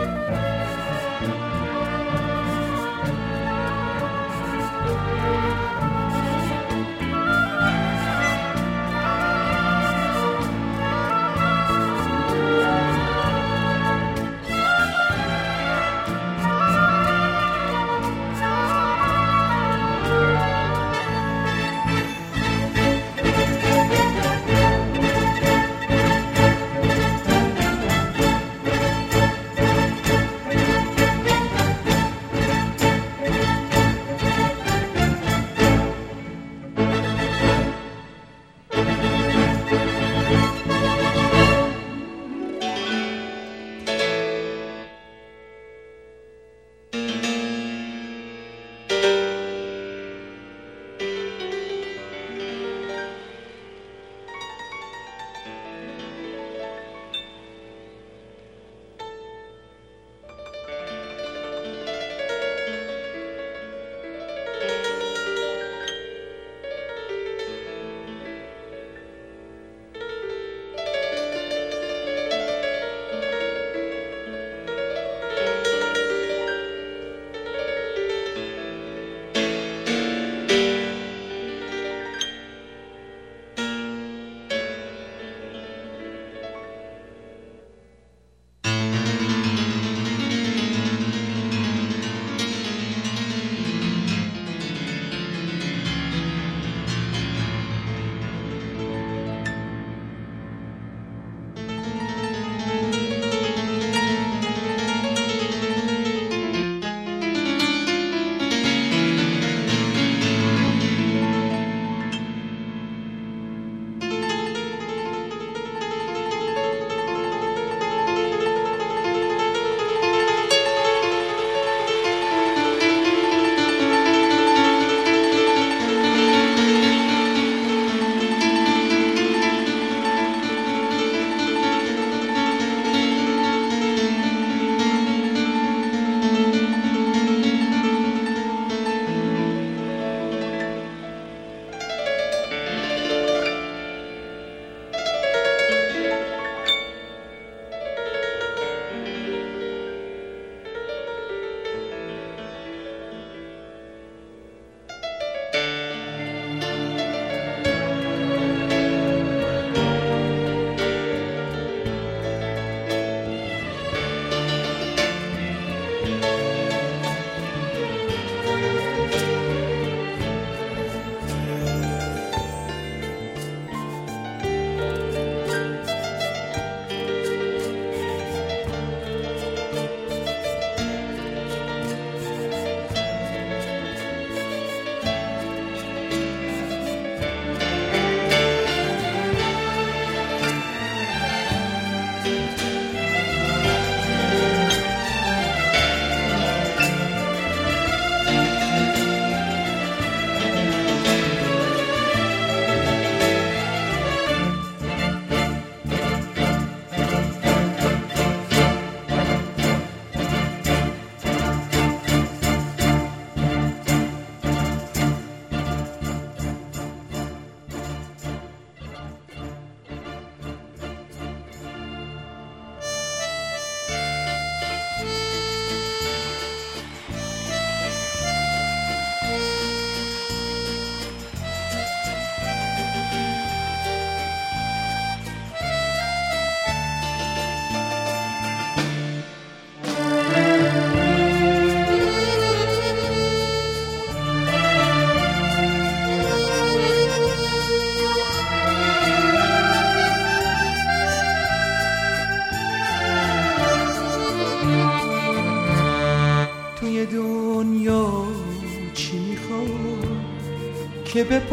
که به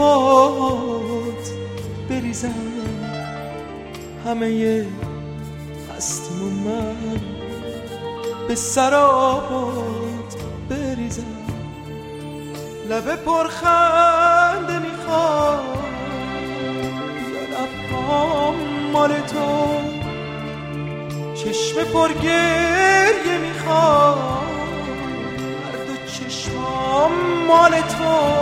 پات بریزم همه هستیم و من به سرابات بریزم. لب پرخنده میخوام یا لبام مال تو، چشم پرگریه میخوام هر دو چشمام مال تو.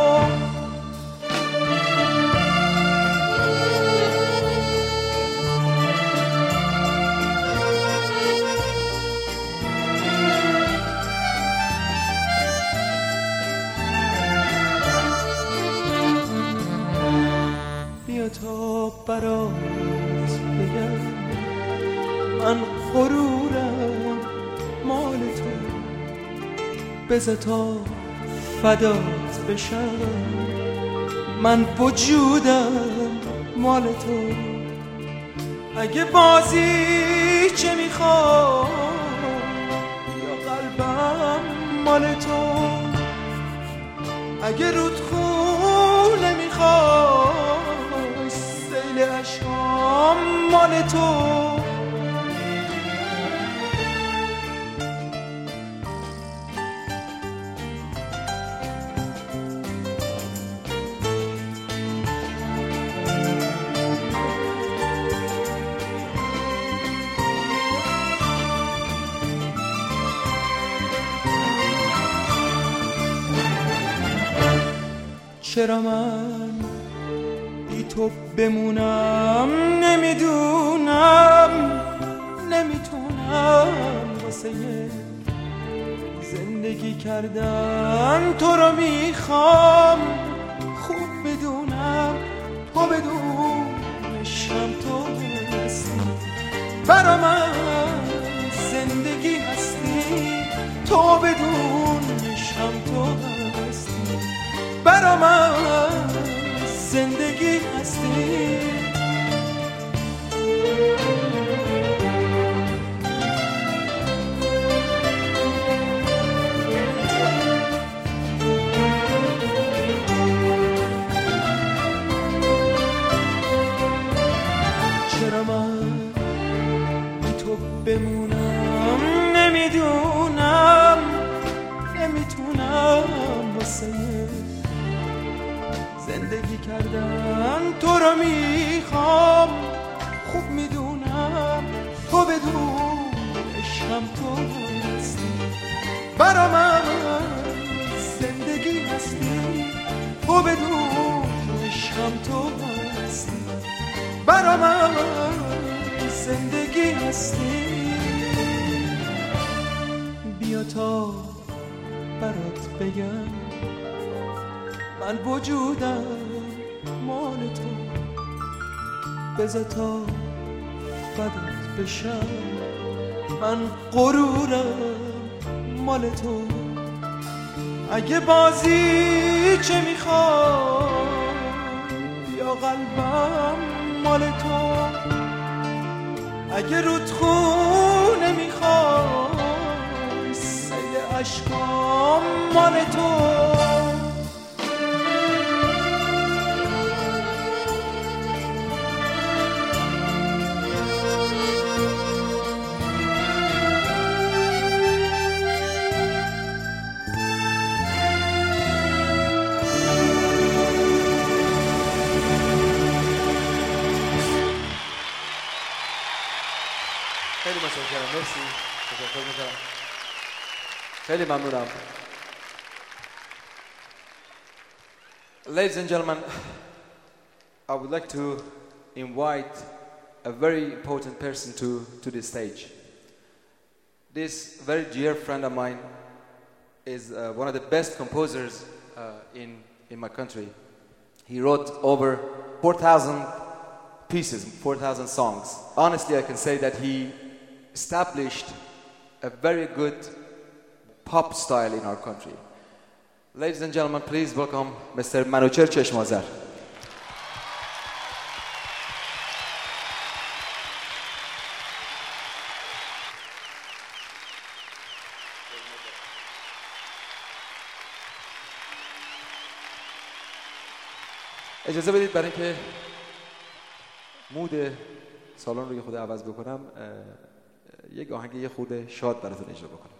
برات بگم من غرورم مال تو، بذار تا فدات بشم من وجودم مال تو. اگه بازی چه میخوای یا قلبم مال تو، اگه رودخونه میخوای سیل عشقام مال تو. چرا من بی تو بمونم نمیدونم، نمیتونم واسه زندگی کردن تو رو میخوام خوب بدونم، تو بدونشم تو هستی برا من زندگی هستی، تو بدونشم تو هستی برا من زندگی هستی. چرا من بی تو بمونم نمیدونم، نمیتونم واسه زندگی کردن تو رو میخوام خوب میدونم، تو بدونشم تو هستی برا من زندگی هستی، تو بدونشم تو هستی برا من زندگی هستی. بیا تا برات بگم من وجودم مال تو، بذار تا فدات بشم من غرورم مال تو. اگه بازی چه میخوای یا قلبم مال تو، اگه رودخونه میخوای سیل عشقام مال تو. خیلی متشکرم، مرسی، تشکر میکنم، خیلی ممنونم. Ladies and gentlemen, I would like to invite a very important person to this stage. This very dear friend of mine is one of the best composers in my country. He wrote over 4,000 pieces, 4,000 songs. Honestly, I can say that he established a very good pop style in our country. Ladies and gentlemen, please welcome Mr. Manucher Cheshmazer. اجازه بدید برای اینکه مود سالن رو یه خود عوض بکنم یک آهنگ یه خود شاد براتون اجرا بکنم.